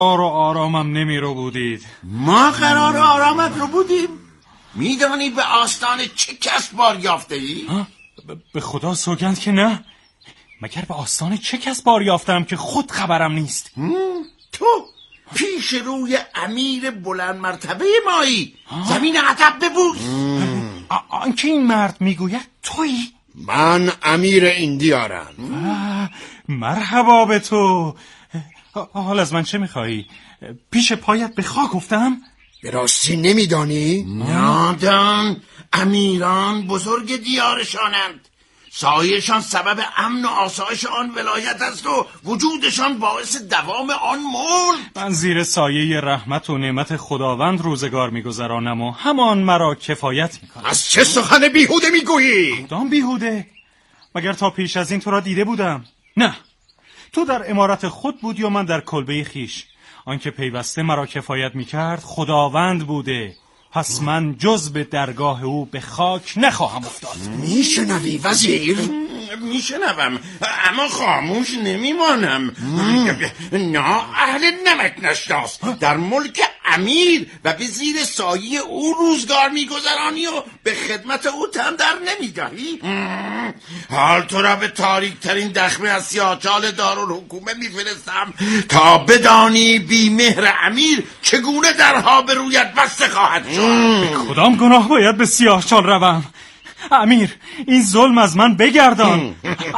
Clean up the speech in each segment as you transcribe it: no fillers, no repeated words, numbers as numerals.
قرار و آرامم نمی رو بودید. ما قرار و آرامت رو بودیم؟ میدانی به آستان چه کس بار یافته ای؟ به خدا سوگند که نه. مگر به آستان چه کس بار یافتم که خود خبرم نیست؟ تو پیش روی امیر بلند مرتبه مایی. زمین عتب ببوس. آنکه این مرد میگوید تویی؟ من امیر این دیارم. مرحبا به تو. حال از من چه میخوایی؟ پیش پایت به خاک افتم؟ به راستی نمیدانی؟ نادان، امیران بزرگ دیارشانند. سایه‌شان سبب امن و آسایش آن ولایت است و وجودشان باعث دوام آن ملک. من زیر سایه رحمت و نعمت خداوند روزگار میگذرانم و همان مرا کفایت میکنم. از چه سخن بیهوده میگویی؟ کدام بیهوده؟ مگر تا پیش از این تو را دیده بودم؟ نه، تو در امارت خود بودی و من در کلبه خیش. آنکه پیوسته مرا کفایت میکرد خداوند بوده. پس من جز به درگاه او به خاک نخواهم افتاد. میشنوی وزیر؟ میشنوم، اما خاموش نمیمانم. نه، اهل نمک نشناس در ملک امیر و به زیر سایه او روزگار میگذرانی و به خدمت او تن در نمیدهی؟ حال تو را به تاریک ترین دخمه از سیاهچال دارالحکومه میفرستم تا بدانی بی مهر امیر چگونه درها به رویت بسته خواهد شد. به کدام گناه باید به سیاهچال روم؟ امیر، این ظلم از من بگردان.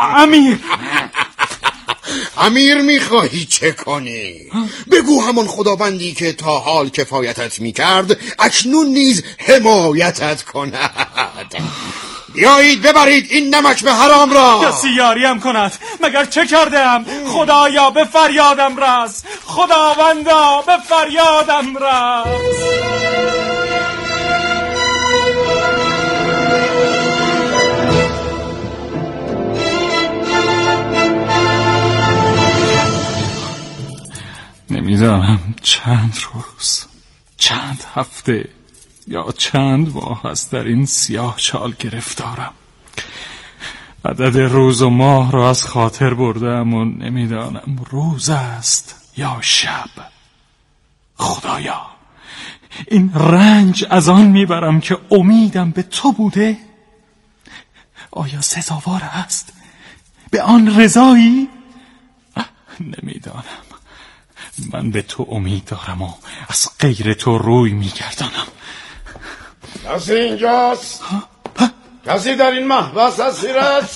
امیر میخواهی چه کنی؟ بگو همان خداوندی که تا حال کفایتت میکرد اکنون نیز حمایتت کند. بیایید ببرید این نمک به حرام را. کسی یاریم کند. مگر چه کردم؟ خدایا به فریادم رس. خداوندا به فریادم رس. نمیدانم چند روز، چند هفته یا چند ماه است در این سیاه چال گرفتارم. عدد روز و ماه را از خاطر بردم و نمیدانم روز است یا شب. خدایا، این رنج از آن میبرم که امیدم به تو بوده. آیا سزاوار است؟ به آن رضایی؟ نمیدانم. من به تو امید دارم و از غیر تو روی میگردانم. کسی اینجاست؟ کسی در این محبس هست؟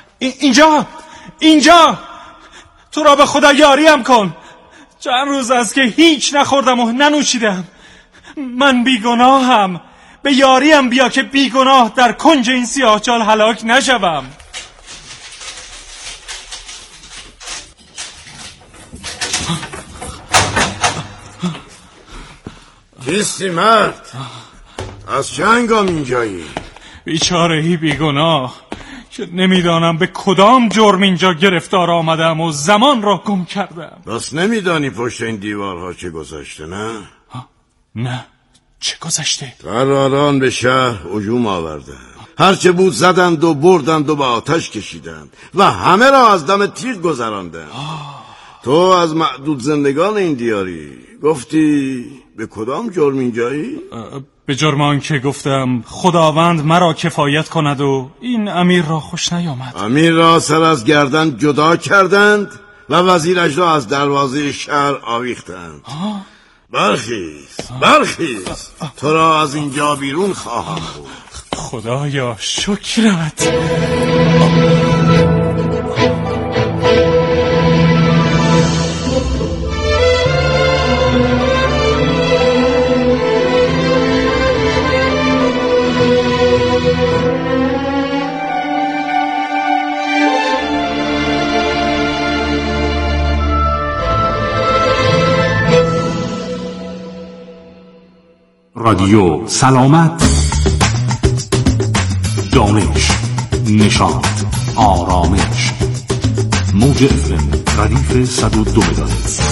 اینجا تو را به خدا یاریم کن. چند روز است که هیچ نخوردم و ننوشیدم. من بیگناهم. به یاریم بیا که بیگناه در کنج این سیاهچال هلاک نشوم. کیستی مرد؟ از چه هنگام اینجایی؟ بیچارهی بیگناه که نمیدانم به کدام جرم اینجا گرفتار آمدم و زمان را گم کردم. بس نمیدانی پشت این دیوارها چه گذشته نه؟ نه، چه گذشته؟ طراران به شهر هجوم آوردند. هرچه بود زدند و بردند و به آتش کشیدند و همه را از دم تیغ گذراندند. تو از معدود زندگان این دیاری گفتی به کدام جرم اینجایی؟ به جرم آنکه گفتم خداوند مرا کفایت کند و این امیر را خوش نیامد. امیر را سر از گردن جدا کردند و وزیرش را از دروازه شهر آویختند. برخیز تو را از اینجا بیرون خواهم بود. خدایا شکرت. رادیو سلامت، دانش، نشاط، آرامش. موج FM ردیف 102 مگاهرتز.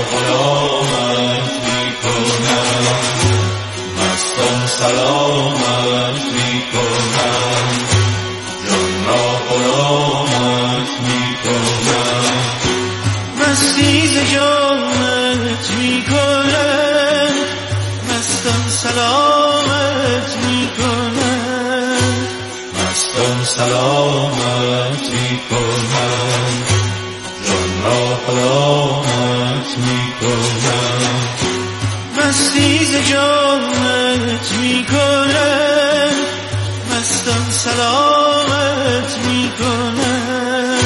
غلامت میکنم، مستان سلامت میکنم، جان را غلامت میکنم، مستی ز جامت میکنم، مستان سلامت میکنم، مستان سلامت میکنم، جان را غلامت میکنم، مستی ز جامت میکنم، مستان سلامت میکنم.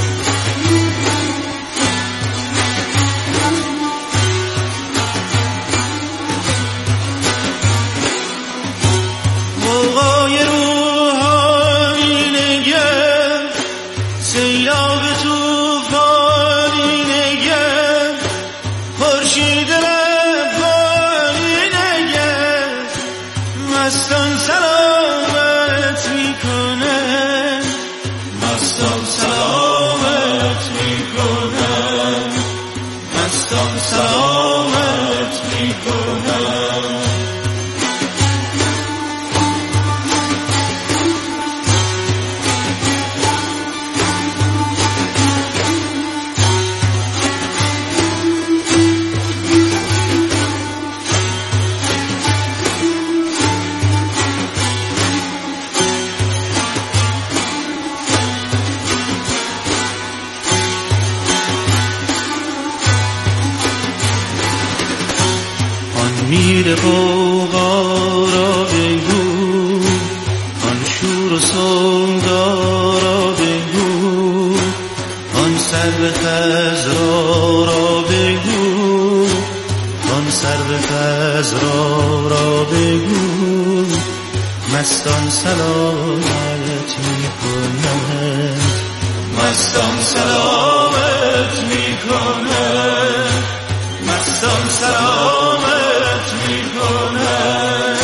موقعی روحانی نگر، سیلاب توفانی نگر، خورشید ربانی نگر، مستان سلامت میکنه، مستان سلامت میکنه، مستان سلامت میکنه. میر قوقا را بگو، آن شور و سودا را بگو، آن سرو خضرا را بگو، آن سرو خضرا را بگو، مستان سلامت میکنند، مستان سلامت میکنند، مستان سلامت میکنند.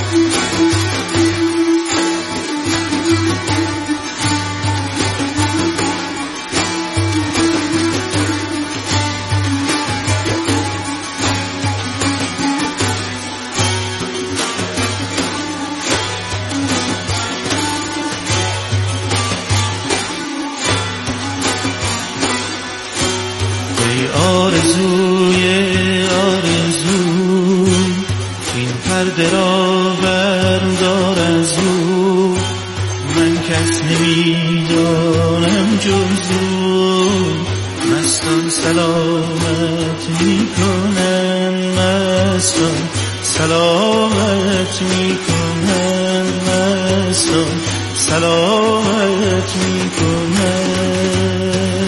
ای آرزوی آرزو، این پرده را بردار از او، من کس نمیدانم جز او، مستان سلامت میکنم، مستان سلامت میکنم، مستان سلامت میکنم.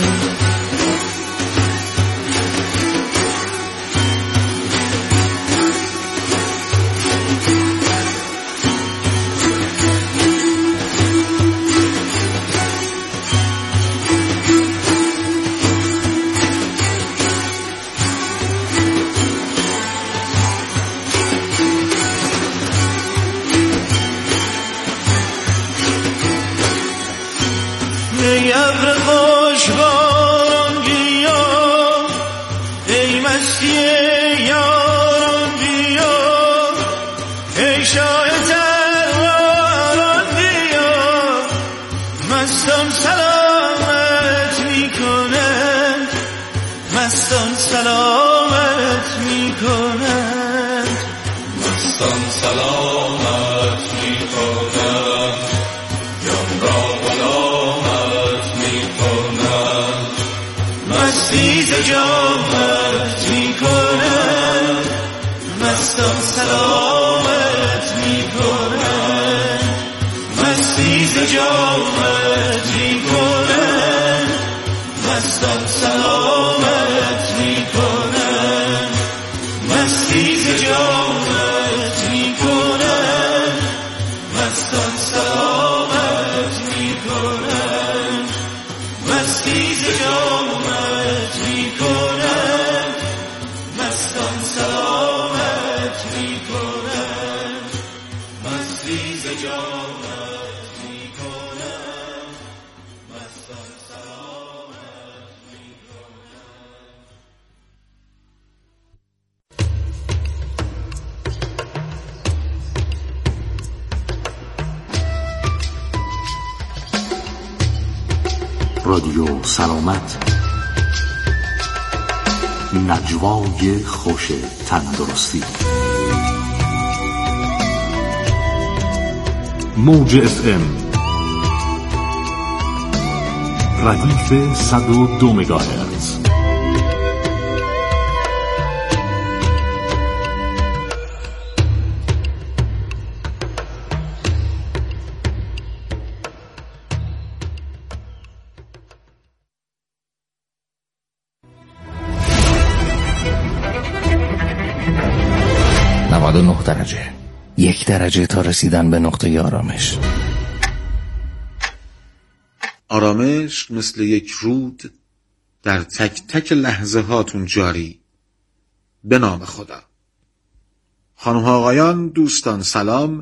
ای ابر خوشباران بیا، ای مستی یاران بیا، ای شاه تروران بیا، مستان سلامت میکنند، مستان سلامت میکنند، مستان سلامت میکنند، جان را غلامت میکنند، مستی ز جامت میکنند، مستان سلامت میکنند، مستی ز جامت میکنند، مستان سلامت میکنند، مستی ز جامت میکنند، مستان سلامت میکنند، مستی ز جامت میکنند، مستان سلامت میکنند. رادیو سلامت، نجوای خوش تندرستی. موج FM ردیف 102 مگاهرتز. درجه 1 درجه تا رسیدن به نقطه آرامش. آرامش مثل یک رود در تک تک لحظه هاتون جاری. به نام خدا. خانم ها آقایان، دوستان سلام.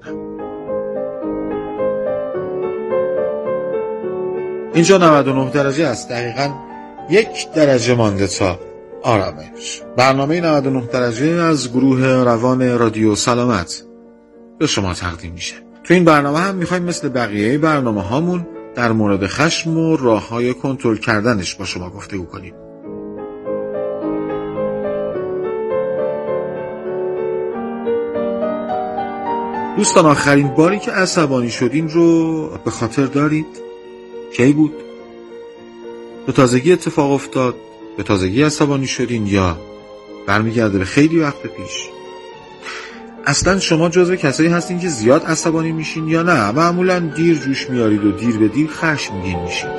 اینجا 99 درجه است. دقیقاً 1 درجه مانده تا آرامش. برنامه 99 درجه از گروه روان رادیو سلامت به شما تقدیم میشه. تو این برنامه هم میخوایم مثل بقیه برنامه هامون در مورد خشم و راه‌های کنترل کردنش با شما گفتگو کنیم. دوستان، آخرین باری که عصبانی شدین رو به خاطر دارید؟ کی بود؟ به تازگی اتفاق افتاد؟ به تازگی عصبانی شدین یا برمیگرده به خیلی وقت پیش؟ اصلا شما جزو کسایی هستین که زیاد عصبانی میشین یا نه معمولا دیر جوش میارید و دیر به دیر خشمگین میشید؟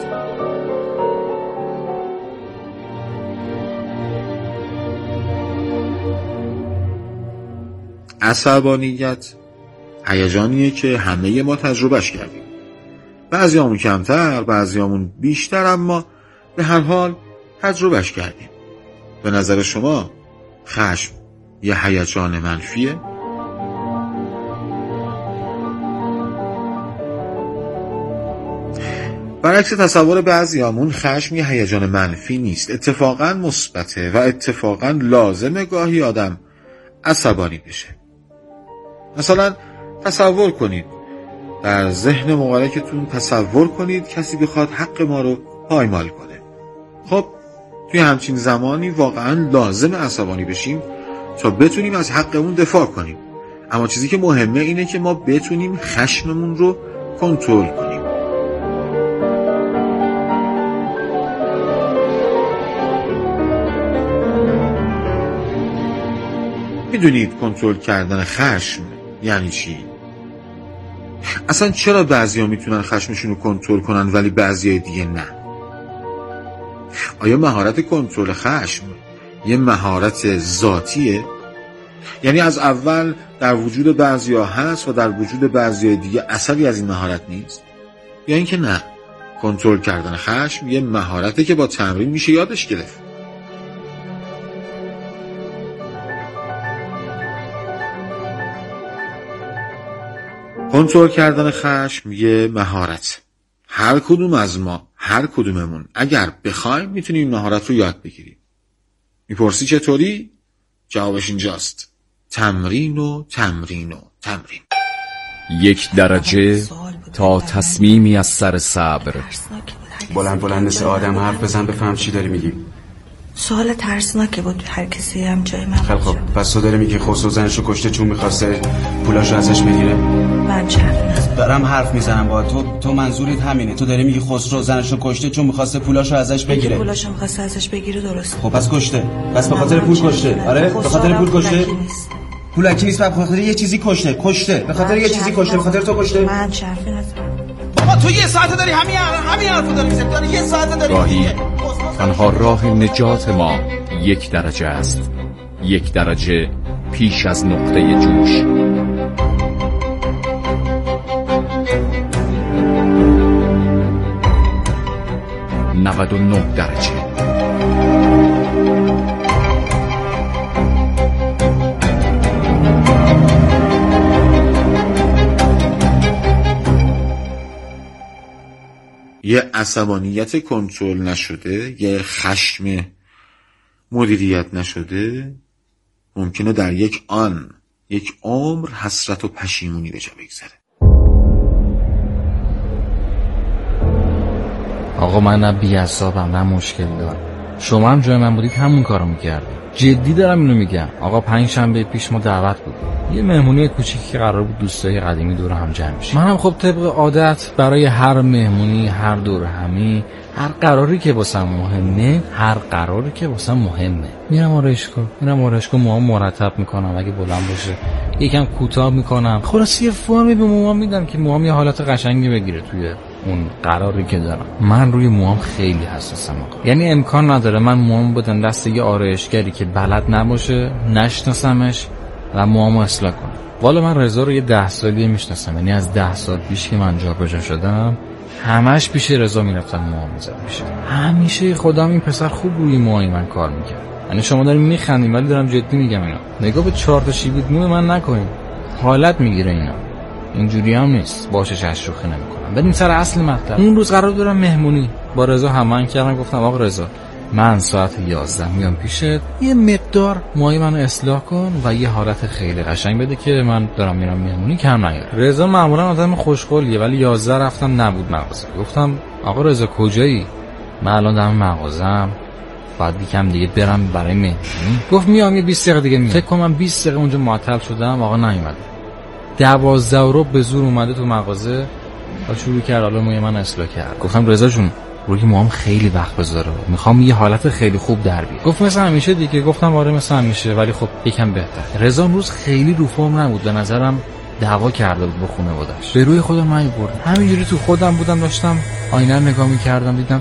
عصبانیت هیجانیه که همه ما تجربهش کردیم. بعضیامون کمتر، بعضیامون بیشتر، اما به هر حال تجربهش کردیم. به نظر شما خشم یه هیجان منفیه؟ برعکس تصور بعضیامون خشم یه هیجان منفی نیست، اتفاقاً مثبته و اتفاقاً لازمه گاهی آدم عصبانی بشه. مثلا تصور کنید، در ذهن مبارکتون تصور کنید کسی بخواد حق ما رو پایمال کنه. خب توی همچین زمانی واقعا لازم عصبانی بشیم تا بتونیم از حقمون دفاع کنیم. اما چیزی که مهمه اینه که ما بتونیم خشممون رو کنترل کنیم. میدونید کنترل کردن خشم یعنی چی؟ اصلا چرا بعضیا میتونن خشمشون رو کنترل کنن ولی بعضیای دیگه نه؟ آیا مهارت کنترل خشم یه مهارت ذاتیه؟ یعنی از اول در وجود بعضیا هست و در وجود بعضیای دیگه اثری از این مهارت نیست؟ یا اینکه نه، کنترل کردن خشم یه مهارته که با تمرین میشه یادش گرفت؟ کنترل کردن خشم یه مهارت. هر کدوم از ما، هر کدوممون اگر بخوایم میتونیم این مهارت رو یاد بگیریم. میپرسی چطوری؟ جوابش اینجاست: تمرین و تمرین و تمرین. 1 درجه تا تصمیمی از سر صبر. بلند مثل آدم حرف بزن بفهم چی داری میگی. سوال ترسناکه بود، هر کسی هم جای من. خیلی خب، پس تو داری میگی خسرو زنشو کشته چون میخواسته پولاشو ازش بگیره؟ من چند دارم حرف میزنم با تو منظورت همینه؟ تو داری میگی خسرو زنشو کشته چون میخواسته پولاشو ازش بگیره؟ پولاشو میخواسته ازش بگیره، درست. خب پس کشته. پس به خاطر پول کشته. آره به خاطر پول کشته. پولکی نیست، به خاطر یه چیزی کشته. به خاطر یه چیزی کشته، به خاطر تو کشته. من چرفی نزدم. بابا تو یه ساعته داری همین حرفو داری میزنی. داری یه ساعته داری. گاهی تنها راه نجات ما 1 درجه است. 1 درجه پیش از نقطه جوش. « 99 درجه. یه عصبانیت کنترل نشده، یه خشم مدیریت نشده ممکنه در یک عمر حسرت و پشیمونی به جا بگذاره. آقا من نه بی‌عصابم نه مشکل دارم. شما هم جای من بودید همون کارو می‌کردید. جدی دارم اینو میگم. آقا 5 شنبه پیش ما دعوت بود. یه مهمونی کوچیکی که قرار بود دوستای قدیمی دور هم جمع بشیم. منم خب طبق عادت برای هر مهمونی، هر دور همی، هر قراری که واسم مهمه میرم آرایشگاه موام مرتب میکنم، اگه بلند باشه یکم کوتاه میکنم، خلاص یه فرمی به موام میدم که موام یه حالت قشنگی بگیره توی اون قراری که دارم. من روی موام خیلی حساسم آقا، یعنی امکان نداره من موام بدم دست یه آرایشگری که بلد نباشه، نشناسمش و موامو اصلاح کنم. والا من رضا رو یه 10 سالی میشناسم، یعنی از 10 سال پیش که من جابجا شدم همش پیش رضا میرفتم موام میزد میشه. همیشه خودم این پسر خوب روی موهای من کار میکرد. یعنی شما دارین میخندین ولی دارم جدی میگم اینا. نگاه به 4 تا شیبید مو من نکنین، حالت میگیره اینا. اینجوری هم نیست، باشه شوخی نمیکنم. بریم سر اصل مطلب. اون روز قرار دارم مهمونی با رضا هماهنگ کردم، گفتم آقا رضا من ساعت 11 میام پیشت، یه مقدار موهای منو اصلاح کن و یه حالت خیلی قشنگ بده که من دارم میرم مهمونی کم نیاره. رضا معمولا آدم خوشقولیه ولی 11 رفتم نبود مغازه. گفتم آقا رضا کجایی؟ من الان دارم مغازه‌ام، بعد یکم دیگه برم برای مهمونی. گفت میام یه 20 دقیقه دیگه میام. فکر کنم 20 دقیقه اونجا معطل شدم، آقا نیومد. 12 به زور اومده تو مغازه و شروع کرد حالا موی من اصلاح کرد. گفتم رضا جون روی موام خیلی وقت بذاره، میخوام یه حالت خیلی خوب در بیاد. گفت مثل همیشه دیگه. گفتم آره مثل همیشه ولی خب یکم بهتر. رضا روز خیلی رو فرم نبود، به نظرم دعوا کرده بود با خانواده‌اش. به روی خودم نمیبرد، همینجوری تو خودم بودم، داشتم آینه نگاه میکردم، دیدم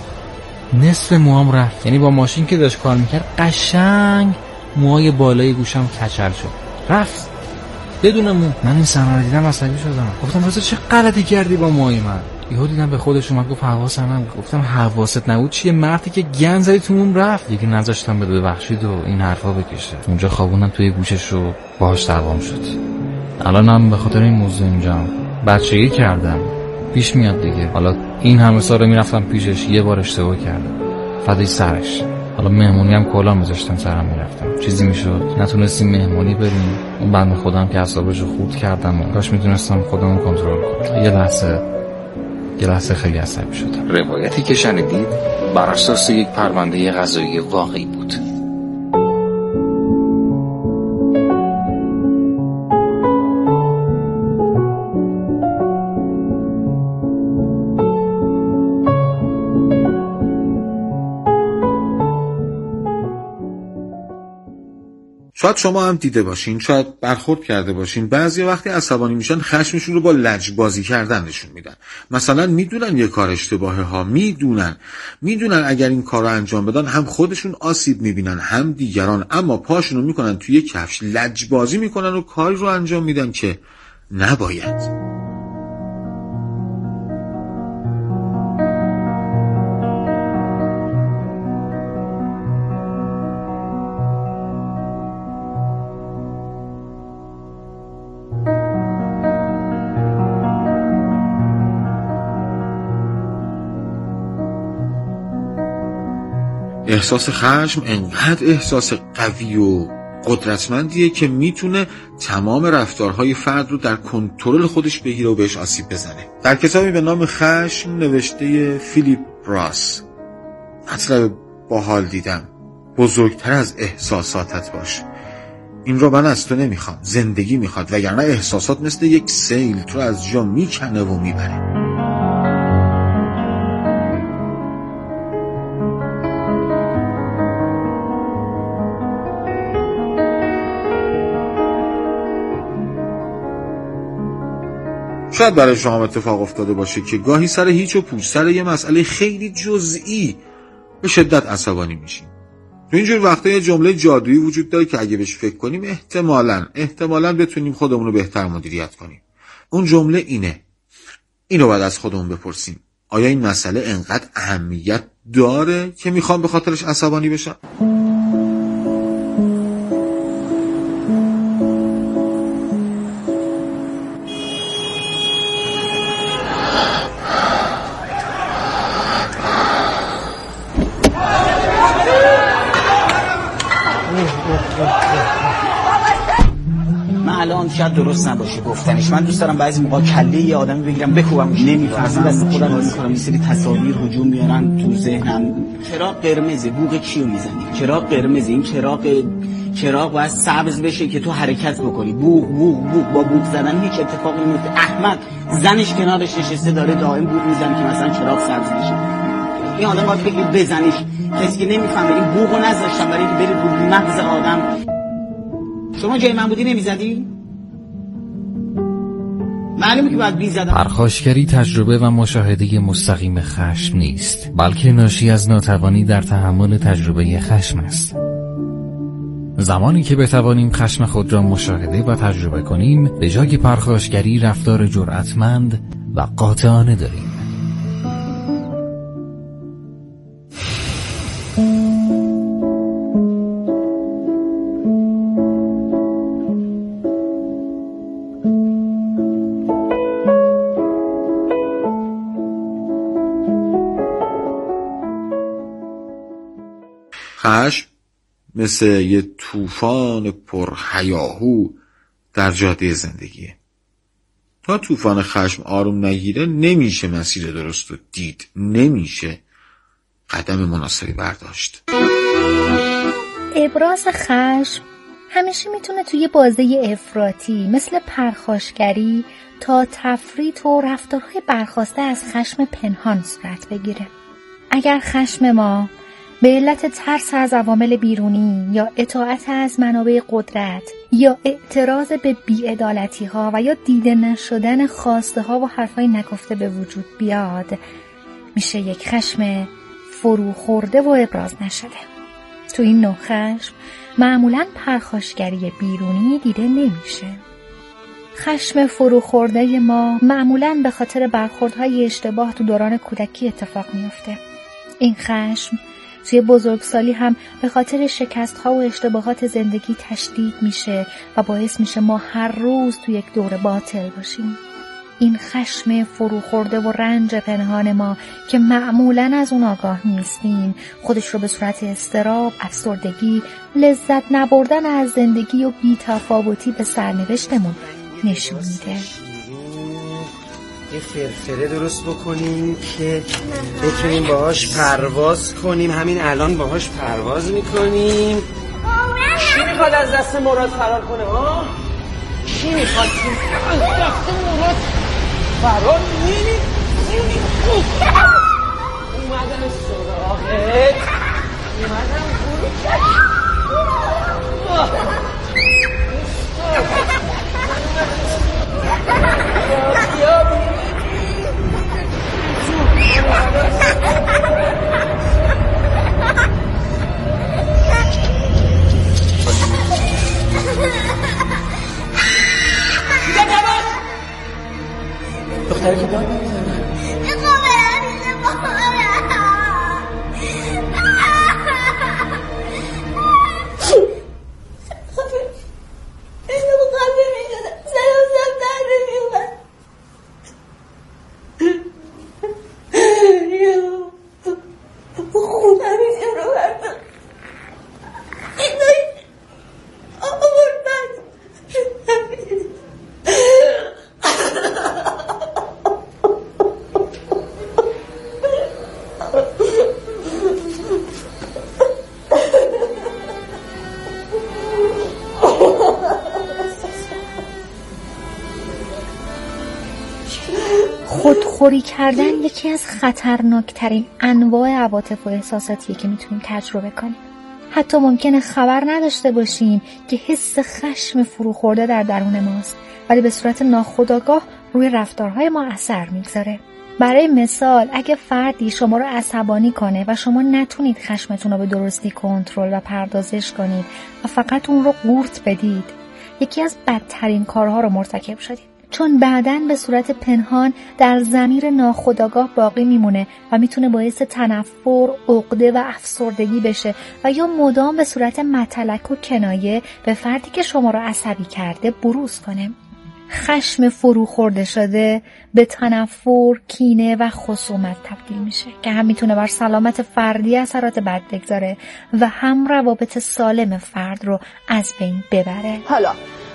نصف موام رفت. یعنی با ماشین که داشت کار میکرد قشنگ موهای بالای گوشم کچل شد، رفت بدون مو. من این صحنه دیدم عصبی شدم. گفتم رضا چه غلطی کردی با موهای من؟ یهو دیدم به خودش اومد گفت حواسم نبود. گفتم حواست نبود چیه؟ مردی که گند زدی تو موم رفت دیگه. نذاشتم بده ببخشید و این حرفا بکشه. اونجا خوابوندم توی گوشش رو باهاش دعوام شد. الانم به خاطر این موضوع اینجام. بچگی کردم، پیش میاد دیگه. حالا این همه سال میرفتم پیشش، یه بار اشتباه کردم فدای سرش. حالا مهمونی هم کلا میذاشتم سرم میرفتم، چیزی میشد نتونستیم مهمونی بریم. اون بنده خودم که اعصابشو خورد کردم و کاش میتونستم خودمو کنترل کنم. یه لحظه خیلی عصبی شدم. روایتی که شنیدید بر اساس یک پرونده قضایی واقعی بود. شاید شما هم دیده باشین، شاید برخورد کرده باشین، بعضی وقتی عصبانی میشن خشمشون رو با لجبازی کردن نشون میدن. مثلا میدونن یه کار اشتباهه ها، میدونن اگر این کار رو انجام بدن هم خودشون آسیب میبینن هم دیگران، اما پاشونو میکنن توی کفش، لجبازی میکنن و کاری رو انجام میدن که نباید. احساس خشم انقدر احساس قوی و قدرتمندیه که میتونه تمام رفتارهای فرد رو در کنترل خودش بگیره و بهش آسیب بزنه. در کتابی به نام خشم نوشته فیلیپ راس مطلب باحال دیدم: بزرگتر از احساساتت باش. این رو من از تو نمیخوام، زندگی میخواد، وگرنه احساسات مثل یک سیل تو از جا میکنه و میبره. شاید برای شما اتفاق افتاده باشه که گاهی سر هیچ و پوچ، سر یه مسئله خیلی جزئی به شدت عصبانی میشیم. تو اینجور وقتا یه جمله جادویی وجود داره که اگه بهش فکر کنیم احتمالاً بتونیم خودمون رو بهتر مدیریت کنیم. اون جمله اینو باید از خودمون بپرسیم: آیا این مسئله انقدر اهمیت داره که میخوام به خاطرش عصبانی بشم؟ الان شاید درست نباشه گفتنش. من دوست دارم بعضی موقع کله یه آدمی بگیرم بکوبم، نمیفهمم، دست خودم رو میکنم، یه سری تصاویر هجوم میارن تو ذهنم. چراغ قرمزه، بوق کیو میزنی؟ چراغ قرمزه، این چراغ باید سبز بشه که تو حرکت بکنی. بوق بوق بوق، با بوق زدن هیچ اتفاقی نمیفته. احمد زنش کنارش نشسته داره دائم بوق میزنه که مثلا چراغ سبز بشه. این آدم باید بگیر بزنیش. کسی که نمیفهمه این بوقو نذاشتن برای اینکه برید رو مغز آدم. شما جای من بودی نمیزدی؟ معلومه که باید بیزدم. پرخاشگری تجربه و مشاهده مستقیم خشم نیست، بلکه ناشی از ناتوانی در تحمل تجربه خشم است. زمانی که بتوانیم خشم خود را مشاهده و تجربه کنیم، به جای پرخاشگری رفتار جرأتمند و قاطعانه داریم. خشم مثل یه طوفان پرهیاهو در جاده زندگیه. تا طوفان خشم آروم نگیره نمیشه مسیر درست رو دید، نمیشه قدم مناسبی برداشت. ابراز خشم همیشه میتونه توی بازه افراطی مثل پرخاشگری تا تفریط و رفتارهای برخاسته از خشم پنهان صورت بگیره. اگر خشم ما به علت ترس از عوامل بیرونی یا اطاعت از منابع قدرت یا اعتراض به بی‌عدالتی‌ها و یا دیده نشدن خواسته‌ها و حرفای نگفته به وجود بیاد، میشه یک خشم فرو خورده و ابراز نشده. تو این نوع خشم معمولاً پرخاشگری بیرونی دیده نمیشه. خشم فرو خورده ما معمولاً به خاطر برخوردهای اشتباه تو دوران کودکی اتفاق میفته. این خشم توی بزرگسالی هم به خاطر شکست‌ها و اشتباهات زندگی تشدید میشه و باعث میشه ما هر روز توی یک دور باطل باشیم. این خشم فرو خورده و رنج پنهان ما که معمولاً از اون آگاه نیستیم، خودش رو به صورت اضطراب، افسردگی، لذت نبردن از زندگی و بی‌تفاوتی به سرنوشتمون نشون میده. یه فرفره درست بکنیم که بتونیم باهاش پرواز کنیم. همین الان باهاش پرواز میکنیم. کی میخواد از دست مراد فرار کنه ها؟ کی میخواد از دست مراد فرار اومدم سراغت، اومدم دختره که داد خودخوری کردن یکی از خطرناکترین انواع عواطف و احساساتیه که میتونیم تجربه کنیم. حتی ممکنه خبر نداشته باشیم که حس خشم فروخورده در درون ماست، ولی به صورت ناخودآگاه روی رفتارهای ما اثر میگذاره. برای مثال اگه فردی شما رو عصبانی کنه و شما نتونید خشمتون رو به درستی کنترل و پردازش کنید و فقط اون رو قورت بدید، یکی از بدترین کارها رو مرتکب شدید. چون بعداً به صورت پنهان در ضمیر ناخودآگاه باقی میمونه و میتونه باعث تنفر، عقده و افسردگی بشه و یا مدام به صورت متلک و کنایه به فردی که شما رو عصبی کرده بروز کنه. خشم فرو خورده شده به تنفر، کینه و خصومت تبدیل میشه که هم میتونه بر سلامت فردی اثرات بد بگذاره و هم روابط سالم فرد رو از بین ببره. حالا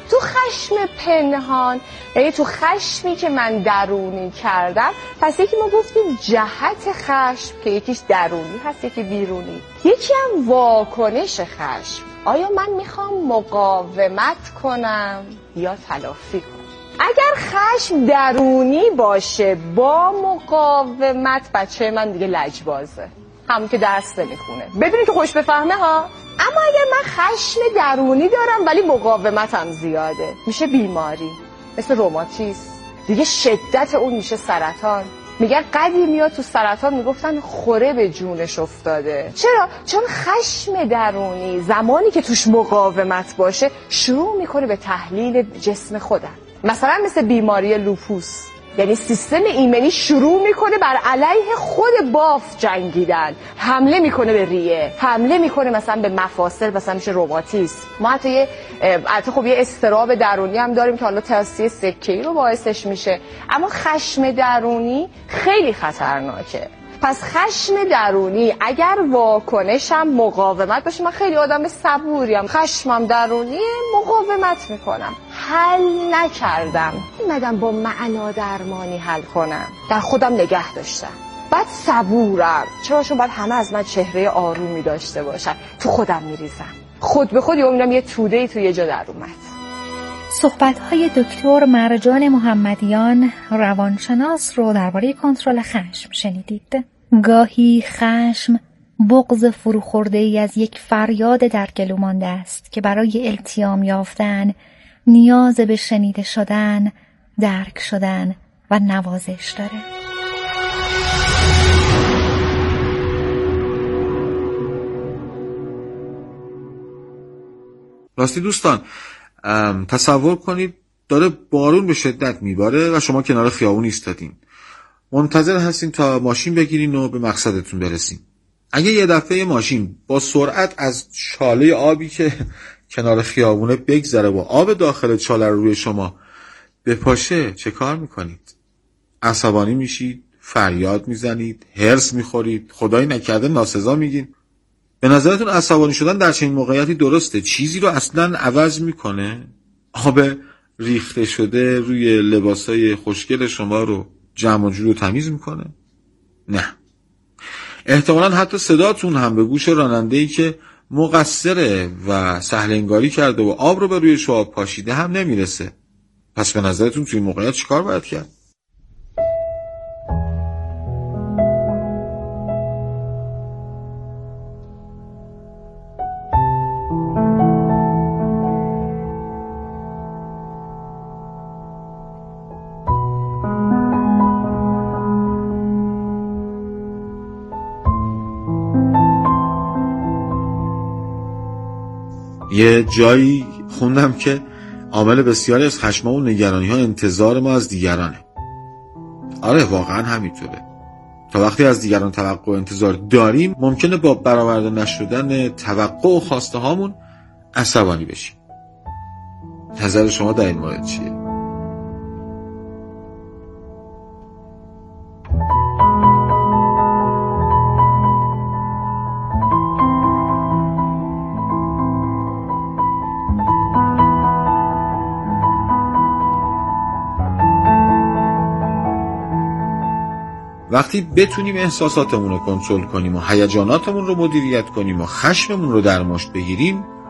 تو خشم پنهان، یعنی تو خشمی که من درونی کردم، پس یکی ما گفتیم جهت خشم که یکیش درونی هست یکی بیرونی. یکی هم واکنش خشم، آیا من میخوام مقاومت کنم یا تلافی کنم؟ اگر خشم درونی باشه با مقاومت، بچه من دیگه لجبازه، همون که درس نمیخونه، بدونی که خوش بفهمه ها. اما اگر من خشم درونی دارم ولی مقاومتم زیاده، میشه بیماری مثل روماتیسم دیگه، شدت اون میشه سرطان. میگن قدیمی‌ها تو سرطان میگفتن خوره به جونش افتاده. چرا؟ چون خشم درونی زمانی که توش مقاومت باشه شروع میکنه به تحلیل جسم خودم. مثلا مثل بیماری لوپوس، یعنی سیستم ایمنی شروع میکنه بر علیه خود باف جنگیدن، حمله میکنه به ریه، حمله میکنه مثلا به مفاصل، مثلا میشه روماتیسم. ما حتی خب یه اضطراب درونی هم داریم که حالا تصفیه سکه‌ای رو باعثش میشه. اما خشم درونی خیلی خطرناکه. پس خشم درونی اگر واکنشم مقاومت باشه، من خیلی آدم صبوریم، خشمم درونی مقاومت میکنم، حل نکردم، اومدم با معنا درمانی حل کنم، در خودم نگه داشتم، بعد صبورم. چرا؟ چون باید همه از من چهره آرومی داشته باشن. تو خودم میریزم، خود به خود میبینم یه توده‌ای تو یه جا در اومد. صحبت‌های دکتر مرجان محمدیان روانشناس رو درباره کنترل خشم شنیدید. گاهی خشم بغض فروخورده‌ای از یک فریاد در گلو مانده است که برای التیام یافتن نیاز به شنیده شدن، درک شدن و نوازش داره. راستی دوستان، تصور کنید داره بارون به شدت میباره و شما کنار خیابون ایستادین، منتظر هستین تا ماشین بگیرین و به مقصدتون برسین. اگه یه دفعه ماشین با سرعت از چاله آبی که کنار خیابونه بگذره و آب داخل چاله رو روی شما بپاشه، چه کار میکنید؟ عصبانی میشید، فریاد میزنید، هرس میخورید، خدایی نکرده ناسزا میگین. به نظرتون عصبانی شدن در چنین موقعیتی درسته؟ چیزی رو اصلا عوض میکنه؟ آب ریخته شده روی لباسای خوشگل شما رو جمع و جور و تمیز میکنه؟ نه. احتمالاً حتی صداتون هم به گوش راننده‌ای که مقصره و سهل انگاری کرده و آب رو به روی شعاب پاشیده هم نمیرسه. پس به نظرتون توی این موقعیت چیکار باید کرد؟ یه جایی خوندم که عامل بسیاری از خشم و نگرانی ها انتظار ما از دیگرانه. آره واقعا همینطوره. تا وقتی از دیگران توقع و انتظار داریم ممکنه با برآورده نشدن توقع و خواسته هامون عصبانی بشیم. نظر شما در این مورد چیه؟ وقتی بتونیم احساساتمون رو کنترل کنیم و هیجاناتمون رو مدیریت کنیم و خشممون رو در مشت بگیریم،